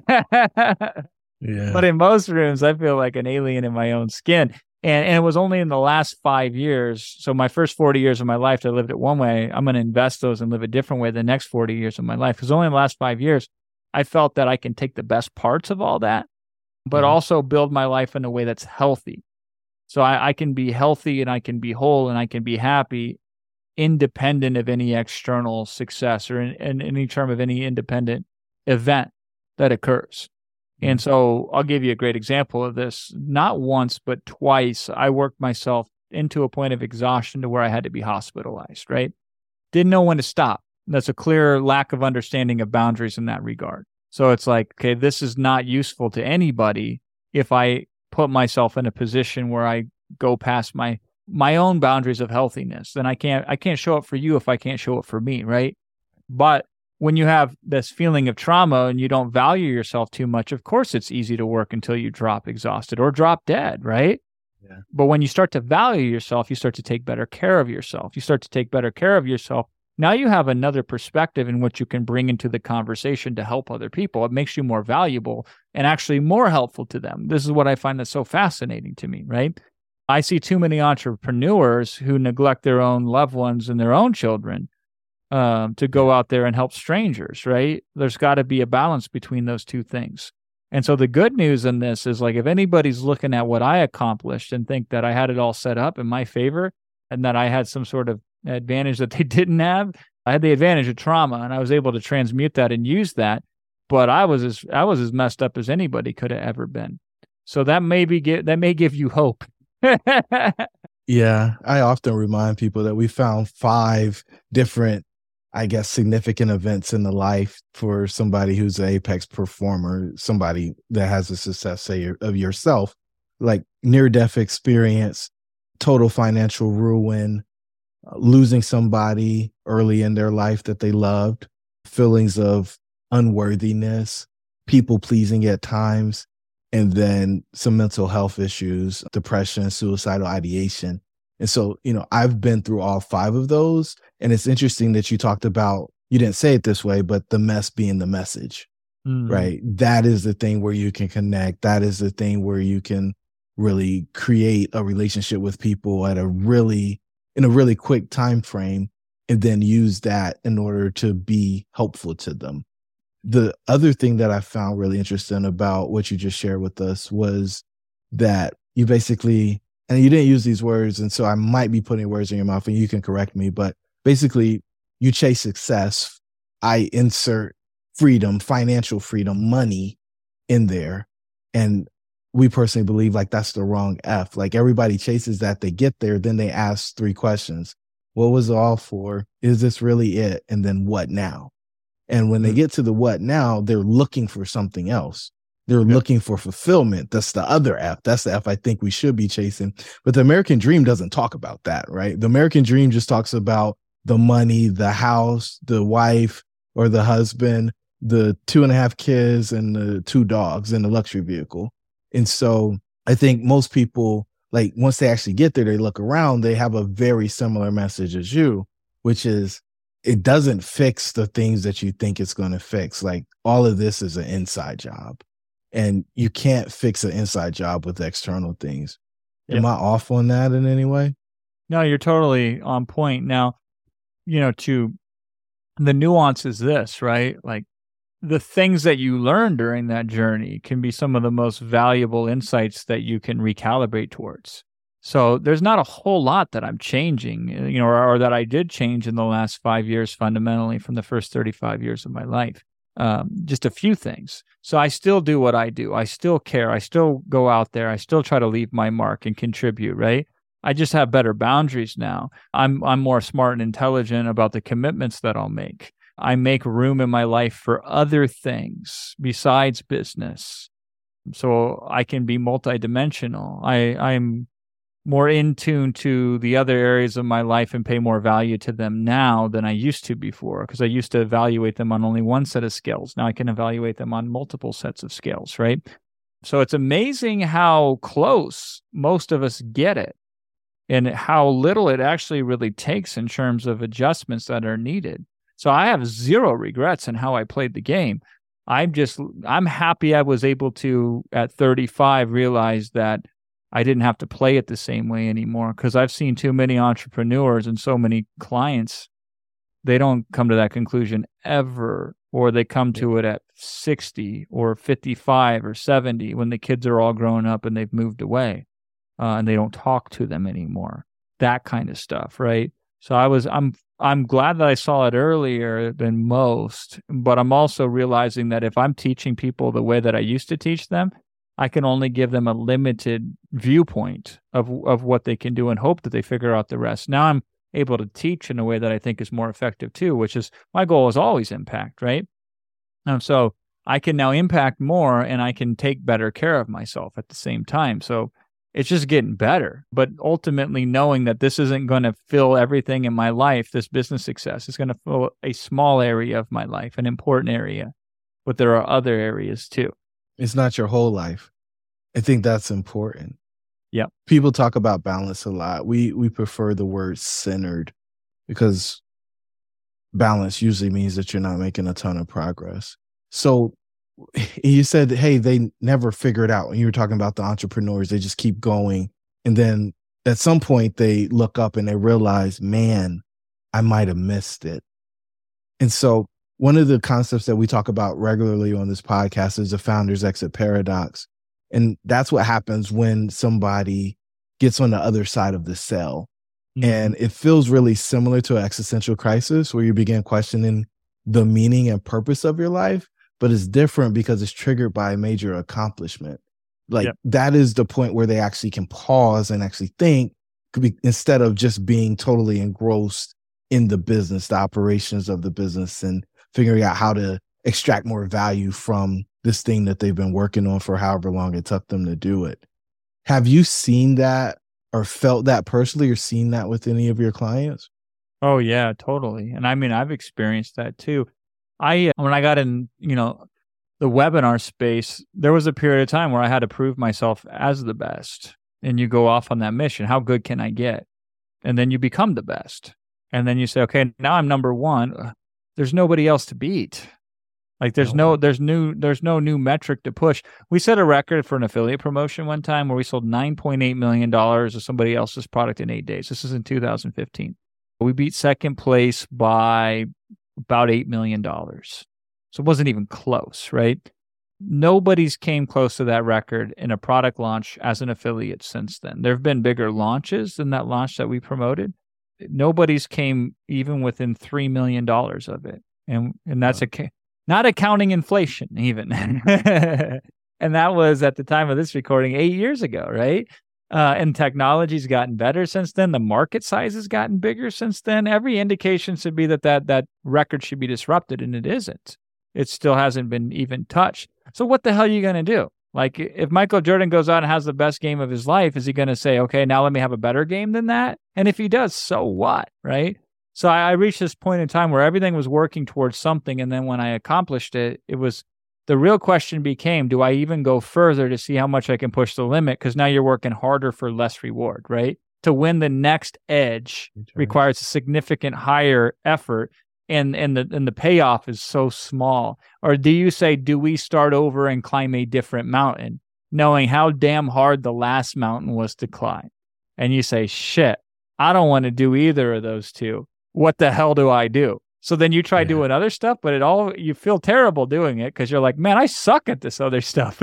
Yeah. But in most rooms, I feel like an alien in my own skin. And, and it was only in the last five years. So my first forty years of my life, I lived it one way. I'm going to invest those and live a different way the next forty years of my life. Because only in the last five years, I felt that I can take the best parts of all that, but mm-hmm. also build my life in a way that's healthy. So I, I can be healthy and I can be whole and I can be happy independent of any external success or in, in any term of any independent event that occurs. And so I'll give you a great example of this. Not once, but twice, I worked myself into a point of exhaustion to where I had to be hospitalized, right? Didn't know when to stop. That's a clear lack of understanding of boundaries in that regard. So it's like, okay, this is not useful to anybody if I put myself in a position where I go past my my own boundaries of healthiness. Then I can't I can't show up for you if I can't show up for me, right? But when you have this feeling of trauma and you don't value yourself too much, of course, it's easy to work until you drop exhausted or drop dead, right? Yeah. But when you start to value yourself, you start to take better care of yourself. You start to take better care of yourself. Now you have another perspective in which you can bring into the conversation to help other people. It makes you more valuable and actually more helpful to them. This is what I find that's so fascinating to me, right? I see too many entrepreneurs who neglect their own loved ones and their own children Um, to go out there and help strangers, right? There's got to be a balance between those two things. And so the good news in this is like, if anybody's looking at what I accomplished and think that I had it all set up in my favor and that I had some sort of advantage that they didn't have, I had the advantage of trauma and I was able to transmute that and use that. But I was as I was as messed up as anybody could have ever been. So that may be that may give you hope. Yeah, I often remind people that we found five different, I guess, significant events in the life for somebody who's an apex performer, somebody that has a success, say, of yourself, like near-death experience, total financial ruin, uh, losing somebody early in their life that they loved, feelings of unworthiness, people-pleasing at times, and then some mental health issues, depression, suicidal ideation. And so, you know, I've been through all five of those. And it's interesting that you talked about, you didn't say it this way, but the mess being the message, mm. right? That is the thing where you can connect. That is the thing where you can really create a relationship with people at a really, in a really quick time frame, and then use that in order to be helpful to them. the other thing that I found really interesting about what you just shared with us was that you basically, and you didn't use these words, and so I might be putting words in your mouth and you can correct me, but basically you chase success. I insert freedom, financial freedom, money in there. And we personally believe like that's the wrong F. Like everybody chases that, they get there, then they ask three questions. What was it all for? Is this really it? And then what now? And when they get to the what now, they're looking for something else. They're Yep. looking for fulfillment. That's the other F. That's the F I think we should be chasing. But the American dream doesn't talk about that, right? The American dream just talks about the money, the house, the wife or the husband, the two and a half kids and the two dogs and the luxury vehicle. And so I think most people, like once they actually get there, they look around, they have a very similar message as you, which is it doesn't fix the things that you think it's going to fix. Like all of this is an inside job and you can't fix an inside job with external things. Am Yep. I off on that in any way? No, you're totally on point. Now, you know, to the nuance is this, right? Like the things that you learn during that journey can be some of the most valuable insights that you can recalibrate towards. So there's not a whole lot that I'm changing, you know, or, or that I did change in the last five years fundamentally from the first thirty-five years of my life. Um, just a few things. So I still do what I do. I still care. I still go out there. I still try to leave my mark and contribute, right? I just have better boundaries now. I'm I'm more smart and intelligent about the commitments that I'll make. I make room in my life for other things besides business. So I can be multidimensional. I, I'm more in tune to the other areas of my life and pay more value to them now than I used to before, because I used to evaluate them on only one set of scales. Now I can evaluate them on multiple sets of scales, right? So it's amazing how close most of us get it and how little it actually really takes in terms of adjustments that are needed. So I have zero regrets in how I played the game. I'm just, I'm happy I was able to, at thirty-five, realize that I didn't have to play it the same way anymore, because I've seen too many entrepreneurs and so many clients, they don't come to that conclusion ever, or they come to it at sixty or fifty-five or seventy when the kids are all grown up and they've moved away uh, and they don't talk to them anymore. That kind of stuff, right? So I was, I'm, I'm glad that I saw it earlier than most, but I'm also realizing that if I'm teaching people the way that I used to teach them, I can only give them a limited viewpoint of of what they can do and hope that they figure out the rest. Now I'm able to teach in a way that I think is more effective too, which is my goal is always impact, right? And so I can now impact more and I can take better care of myself at the same time. So it's just getting better. But ultimately knowing that this isn't going to fill everything in my life, this business success is going to fill a small area of my life, an important area, but there are other areas too. It's not your whole life. I think that's important. Yeah. People talk about balance a lot. We we prefer the word centered because balance usually means that you're not making a ton of progress. So you said, hey, they never figure it out. When you were talking about the entrepreneurs, they just keep going. And then at some point they look up and they realize, man, I might have missed it. And so one of the concepts that we talk about regularly on this podcast is the founder's exit paradox. And that's what happens when somebody gets on the other side of the cell. Mm-hmm. And it feels really similar to an existential crisis where you begin questioning the meaning and purpose of your life, but it's different because it's triggered by a major accomplishment. Like yep. That is the point where they actually can pause and actually think instead of just being totally engrossed in the business, the operations of the business, and figuring out how to extract more value from this thing that they've been working on for however long it took them to do it. Have you seen that or felt that personally or seen that with any of your clients? Oh, yeah, totally. And I mean, I've experienced that too. I, when I got in, you know, the webinar space, there was a period of time where I had to prove myself as the best. And you go off on that mission. How good can I get? And then you become the best. And then you say, okay, now I'm number one. There's nobody else to beat. Like there's no, no there's new, there's no new metric to push. We set a record for an affiliate promotion one time where we sold nine point eight million dollars of somebody else's product in eight days. This is in two thousand fifteen. We beat second place by about eight million dollars. So it wasn't even close, right? Nobody's came close to that record in a product launch as an affiliate since then. There have been bigger launches than that launch that we promoted. Nobody's came even within three million dollars of it. And and that's a, not accounting inflation even. And that was at the time of this recording eight years ago, right? Uh, and technology's gotten better since then. The market size has gotten bigger since then. Every indication should be that that, that record should be disrupted, and it isn't. It still hasn't been even touched. So what the hell are you going to do? Like, if Michael Jordan goes out and has the best game of his life, is he going to say, okay, now let me have a better game than that? And if he does, so what, right? So I, I reached this point in time where everything was working towards something, and then when I accomplished it, it was, the real question became, do I even go further to see how much I can push the limit? Because now you're working harder for less reward, right? To win the next edge requires a significant higher effort, and and the and the payoff is so small. Or do you say, do we start over and climb a different mountain, knowing how damn hard the last mountain was to climb? And you say, shit, I don't want to do either of those two. What the hell do I do? So then you try yeah. doing other stuff, but it all, you feel terrible doing it because you're like, man, I suck at this other stuff.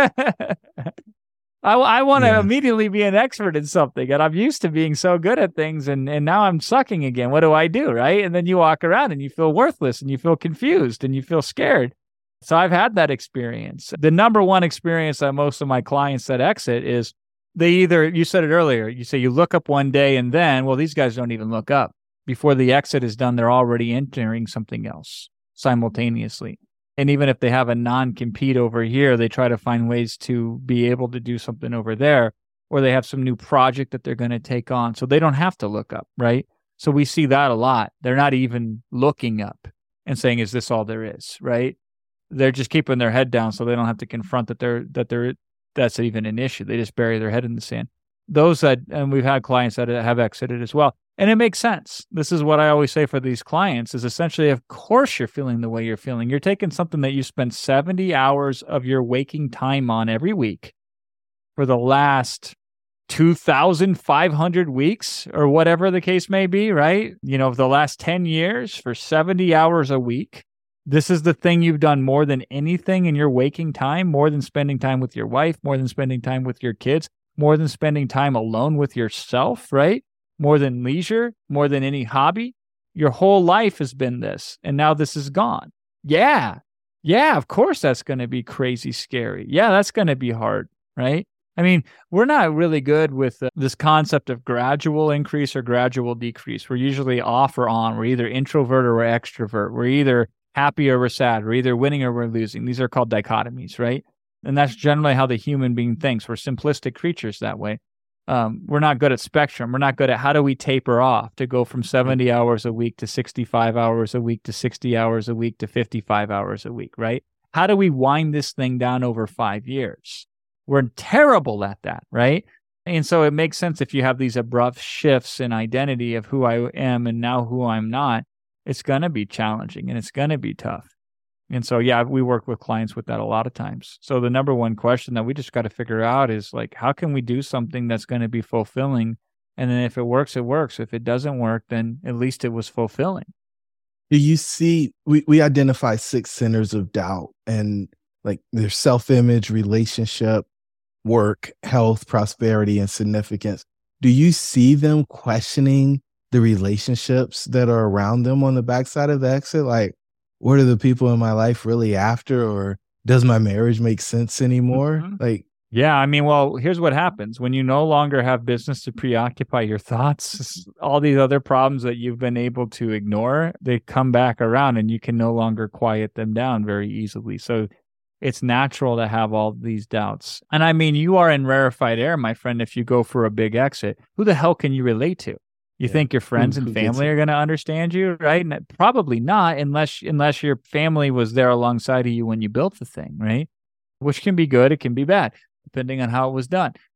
I, I want to yeah. immediately be an expert in something, and I'm used to being so good at things, and, and now I'm sucking again. What do I do, right? And then you walk around and you feel worthless, and you feel confused, and you feel scared. So I've had that experience. The number one experience that most of my clients that exit is they either, you said it earlier, you say you look up one day and then, well, these guys don't even look up. Before the exit is done, they're already entering something else simultaneously. And even if they have a non-compete over here, they try to find ways to be able to do something over there, or they have some new project that they're going to take on. So they don't have to look up, right? So we see that a lot. They're not even looking up and saying, is this all there is, right? They're just keeping their head down so they don't have to confront that they're, that they're, that's even an issue. They just bury their head in the sand. Those that, and we've had clients that have exited as well. And it makes sense. This is what I always say for these clients is essentially, of course, you're feeling the way you're feeling. You're taking something that you spend seventy hours of your waking time on every week for the last two thousand five hundred weeks or whatever the case may be, right? You know, the last ten years for seventy hours a week. This is the thing you've done more than anything in your waking time, more than spending time with your wife, more than spending time with your kids, more than spending time alone with yourself, right? More than leisure, more than any hobby. Your whole life has been this, and now this is gone. Yeah. Yeah, of course that's going to be crazy scary. Yeah, that's going to be hard, right? I mean, we're not really good with uh, this concept of gradual increase or gradual decrease. We're usually off or on. We're either introvert or we're extrovert. We're either happy or we're sad. We're either winning or we're losing. These are called dichotomies, right? And that's generally how the human being thinks. We're simplistic creatures that way. Um, we're not good at spectrum. We're not good at how do we taper off to go from seventy hours a week to sixty-five hours a week to sixty hours a week to fifty-five hours a week, right? How do we wind this thing down over five years? We're terrible at that, right? And so it makes sense if you have these abrupt shifts in identity of who I am and now who I'm not, it's going to be challenging and it's going to be tough. And so, yeah, we work with clients with that a lot of times. So the number one question that we just got to figure out is like, how can we do something that's going to be fulfilling? And then if it works, it works. If it doesn't work, then at least it was fulfilling. Do you see, we, we identify six centers of doubt, and like there's self-image, relationship, work, health, prosperity, and significance. Do you see them questioning the relationships that are around them on the backside of the exit? Like, what are the people in my life really after? Or does my marriage make sense anymore? Mm-hmm. Like, yeah, I mean, well, here's what happens when you no longer have business to preoccupy your thoughts. All these other problems that you've been able to ignore, they come back around and you can no longer quiet them down very easily. So it's natural to have all these doubts. And I mean, you are in rarefied air, my friend, if you go for a big exit. Who the hell can you relate to? You yeah. think your friends who, and family are going to understand you, right? And probably not, unless unless your family was there alongside of you when you built the thing, right? Which can be good, it can be bad, depending on how it was done.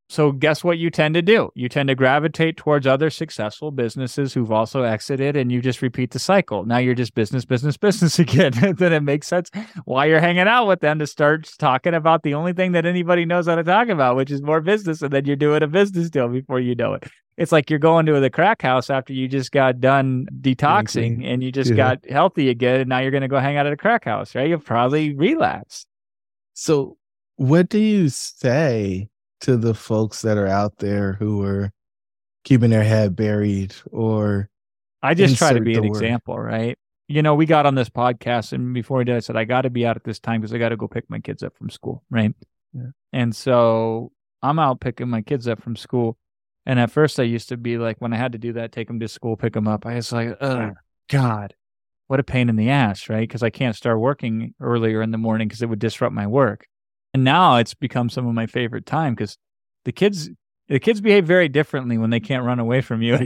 So guess what you tend to do? You tend to gravitate towards other successful businesses who've also exited, and you just repeat the cycle. Now you're just business, business, business again. Then it makes sense why you're hanging out with them to start talking about the only thing that anybody knows how to talk about, which is more business. And then you're doing a business deal before you know it. It's like you're going to the crack house after you just got done detoxing mm-hmm. and you just yeah. got healthy again. And now you're going to go hang out at a crack house, right? You'll probably relapse. So what do you say to the folks that are out there who are keeping their head buried? Or I just try to be an example, right? You know, we got on this podcast, and before we did, I said, I got to be out at this time because I got to go pick my kids up from school, right? Yeah. And so I'm out picking my kids up from school. And at first I used to be like, when I had to do that, take them to school, pick them up, I was like, oh, God, what a pain in the ass, right? Because I can't start working earlier in the morning because it would disrupt my work. And now it's become some of my favorite time because the kids, the kids behave very differently when they can't run away from you.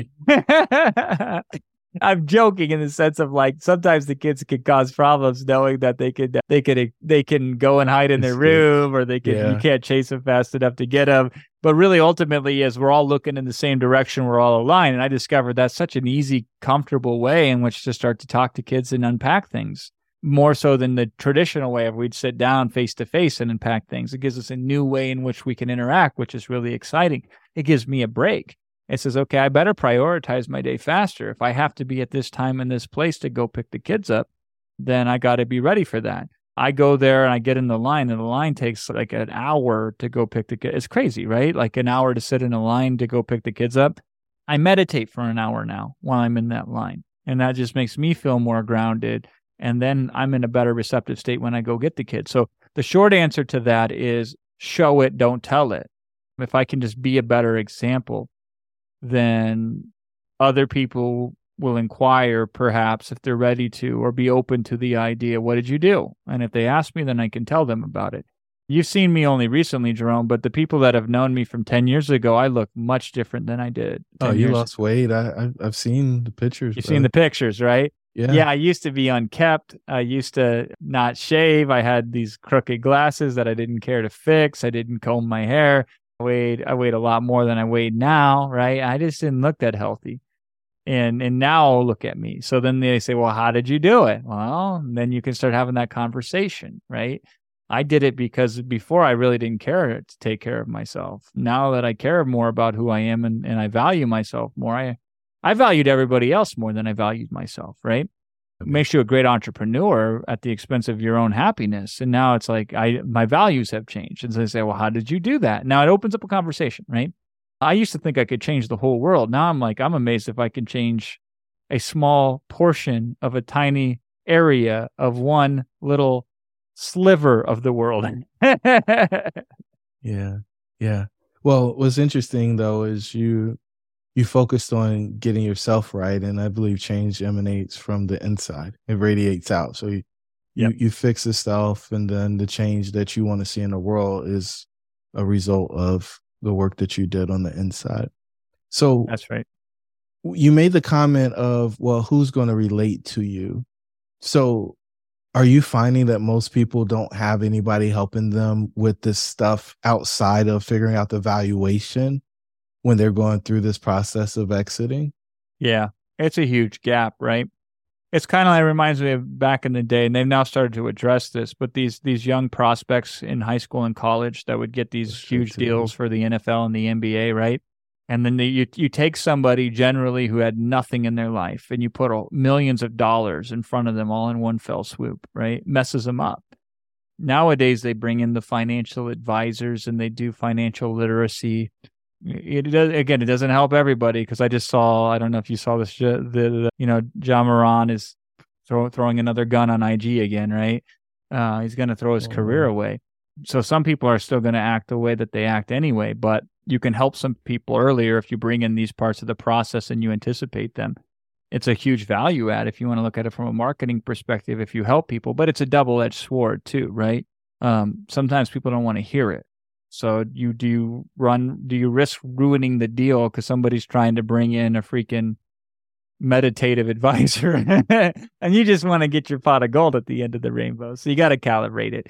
I'm joking in the sense of like sometimes the kids can cause problems knowing that they could they could they can go and hide in their room, or they can yeah. you can't chase them fast enough to get them. But really, ultimately, as we're all looking in the same direction, we're all aligned. And I discovered that's such an easy, comfortable way in which to start to talk to kids and unpack things, more so than the traditional way of we'd sit down face to face and unpack things. It gives us a new way in which we can interact, which is really exciting. It gives me a break. It says, okay, I better prioritize my day faster. If I have to be at this time in this place to go pick the kids up, then I got to be ready for that. I go there and I get in the line, and the line takes like an hour to go pick the kids. It's crazy, right? Like an hour to sit in a line to go pick the kids up. I meditate for an hour now while I'm in that line. And that just makes me feel more grounded. And then I'm in a better receptive state when I go get the kids. So the short answer to that is show it, don't tell it. If I can just be a better example, then other people will inquire, perhaps, if they're ready to, or be open to the idea, what did you do? And if they ask me, then I can tell them about it. You've seen me only recently, Jerome, but the people that have known me from ten years ago, I look much different than I did. Oh, you lost weight. I, I've seen the pictures. You've bro. seen the pictures, right? Yeah. Yeah, I used to be unkept. I used to not shave. I had these crooked glasses that I didn't care to fix. I didn't comb my hair. I weighed, I weighed a lot more than I weighed now, right? I just didn't look that healthy. And and now look at me. So then they say, well, how did you do it? Well, then you can start having that conversation, right? I did it because before I really didn't care to take care of myself. Now that I care more about who I am and, and I value myself more, I, I valued everybody else more than I valued myself, right? It makes you a great entrepreneur at the expense of your own happiness. And now it's like, I my values have changed. And so they say, well, how did you do that? Now it opens up a conversation, right? I used to think I could change the whole world. Now I'm like, I'm amazed if I can change a small portion of a tiny area of one little sliver of the world. Yeah. Yeah. Well, what's interesting though is you you focused on getting yourself right, and I believe change emanates from the inside. It radiates out. So you yep. you, you fix the stuff, and then the change that you want to see in the world is a result of the work that you did on the inside. So that's right. You made the comment of, well, who's going to relate to you? So are you finding that most people don't have anybody helping them with this stuff outside of figuring out the valuation when they're going through this process of exiting? Yeah, it's a huge gap, right? It's kind of like, reminds me of back in the day, and they've now started to address this, but these these young prospects in high school and college that would get these That's huge deals for the N F L and the N B A, right? And then the, you you take somebody generally who had nothing in their life, and you put all, millions of dollars in front of them all in one fell swoop, right? Messes them up. Nowadays, they bring in the financial advisors and they do financial literacy. It does, again, it doesn't help everybody, because I just saw, I don't know if you saw this, the, the you know, Ja Moran is throw, throwing another gun on I G again, right? Uh, he's going to throw his oh, career man. away. So some people are still going to act the way that they act anyway, but you can help some people earlier if you bring in these parts of the process and you anticipate them. It's a huge value add if you want to look at it from a marketing perspective, if you help people, but it's a double-edged sword too, right? Um, sometimes people don't want to hear it. So you do you run, do you risk ruining the deal because somebody's trying to bring in a freaking meditative advisor and you just want to get your pot of gold at the end of the rainbow. So you got to calibrate it.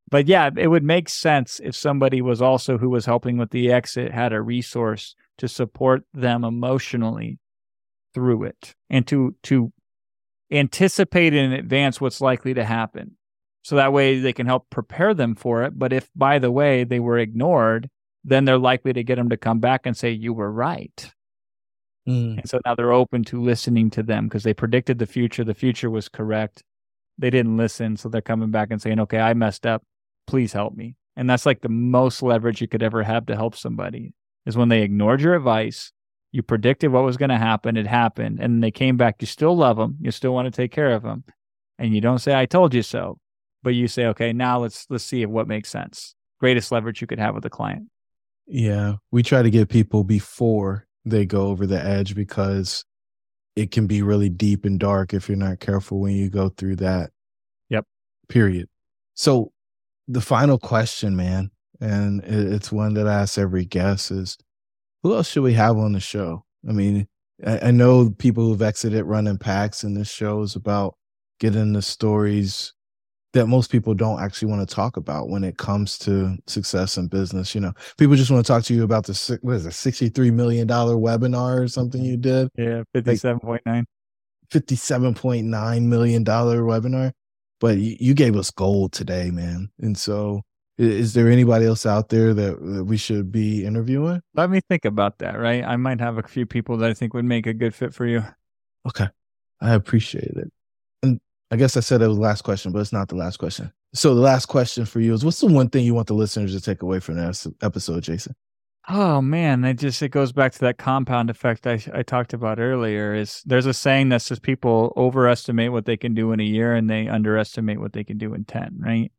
But yeah, it would make sense if somebody was also who was helping with the exit had a resource to support them emotionally through it and to to anticipate in advance what's likely to happen. So that way they can help prepare them for it. But if, by the way, they were ignored, then they're likely to get them to come back and say, you were right. Mm. And so now they're open to listening to them because they predicted the future. The future was correct. They didn't listen. So they're coming back and saying, okay, I messed up. Please help me. And that's like the most leverage you could ever have to help somebody is when they ignored your advice. You predicted what was going to happen. It happened. And they came back. You still love them. You still want to take care of them. And you don't say, I told you so. But you say, okay, now let's let's see what makes sense. Greatest leverage you could have with a client. Yeah. We try to get people before they go over the edge because it can be really deep and dark if you're not careful when you go through that. Yep. Period. So the final question, man, and it's one that I ask every guest is, who else should we have on the show? I mean, I, I know people who've exited running packs, and this show is about getting the stories that most people don't actually want to talk about when it comes to success in business. You know, people just want to talk to you about the, what is it, sixty-three million dollars webinar or something you did? Yeah, fifty-seven point nine. fifty-seven point nine million dollars webinar. But you, you gave us gold today, man. And so is there anybody else out there that, that we should be interviewing? Let me think about that, right? I might have a few people that I think would make a good fit for you. Okay. I appreciate it. And I guess I said it was the last question, but it's not the last question. So the last question for you is, what's the one thing you want the listeners to take away from that episode, Jason? Oh man, it just it goes back to that compound effect I I talked about earlier. Is there's a saying that says people overestimate what they can do in a year and they underestimate what they can do in ten, right?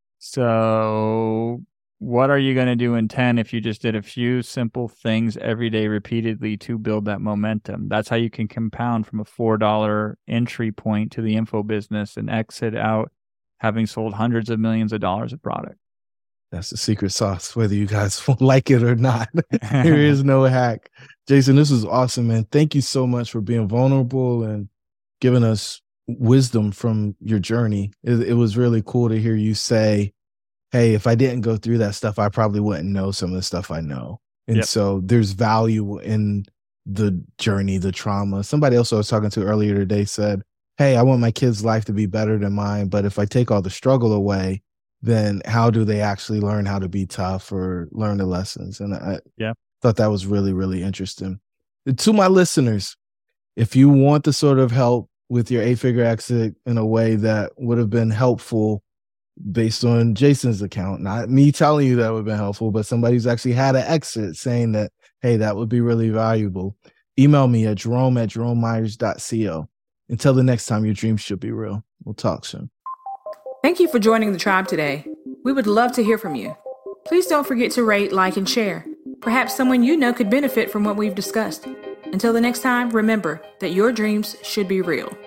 So what are you going to do in ten if you just did a few simple things every day repeatedly to build that momentum? That's how you can compound from a four dollar entry point to the info business and exit out having sold hundreds of millions of dollars of product. That's the secret sauce, whether you guys like it or not. There is no hack. Jason, this was awesome, man. Thank you so much for being vulnerable and giving us wisdom from your journey. It, it was really cool to hear you say, hey, if I didn't go through that stuff, I probably wouldn't know some of the stuff I know. And yep. So there's value in the journey, the trauma. Somebody else I was talking to earlier today said, hey, I want my kids' life to be better than mine, but if I take all the struggle away, then how do they actually learn how to be tough or learn the lessons? And I yeah. thought that was really, really interesting. To my listeners, if you want the sort of help with your eight-figure exit in a way that would have been helpful based on Jason's account, not me telling you that would have been helpful, but somebody who's actually had an exit saying that, hey, that would be really valuable, email me at jerome at jerome myers dot co. Until the next time, your dreams should be real. We'll talk soon. Thank you for joining the tribe today. We would love to hear from you. Please don't forget to rate, like, and share. Perhaps someone you know could benefit from what we've discussed. Until the next time, remember that your dreams should be real.